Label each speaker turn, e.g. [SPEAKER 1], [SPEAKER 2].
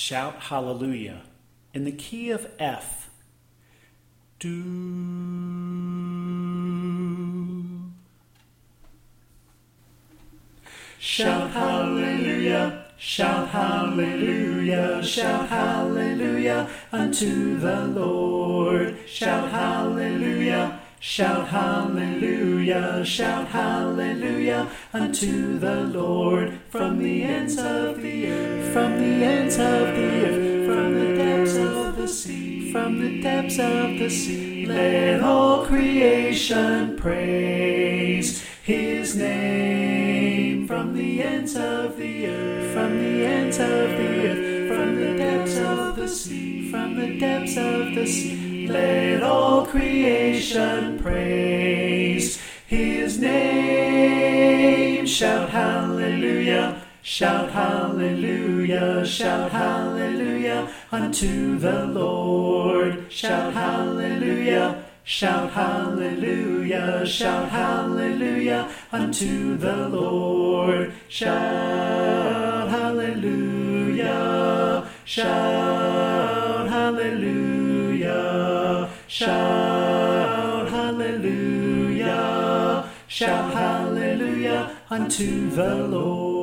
[SPEAKER 1] shout hallelujah in the key of F. Do. Shout hallelujah, shout hallelujah, shout hallelujah unto the Lord. Shout hallelujah, shout hallelujah, shout hallelujah unto the Lord. From the ends of the earth, from the ends of the earth, from the depths of the sea, from the depths of the sea, let all creation praise His name. From the ends of the earth, from the ends of the earth, from the depths of the sea, from the depths of the sea, let all creation praise His name. Shout hallelujah, shout hallelujah, shout hallelujah unto the Lord. Shout hallelujah, shout hallelujah, shout hallelujah unto the Lord. Shout hallelujah, shout hallelujah, shout hallelujah, shout hallelujah unto the Lord.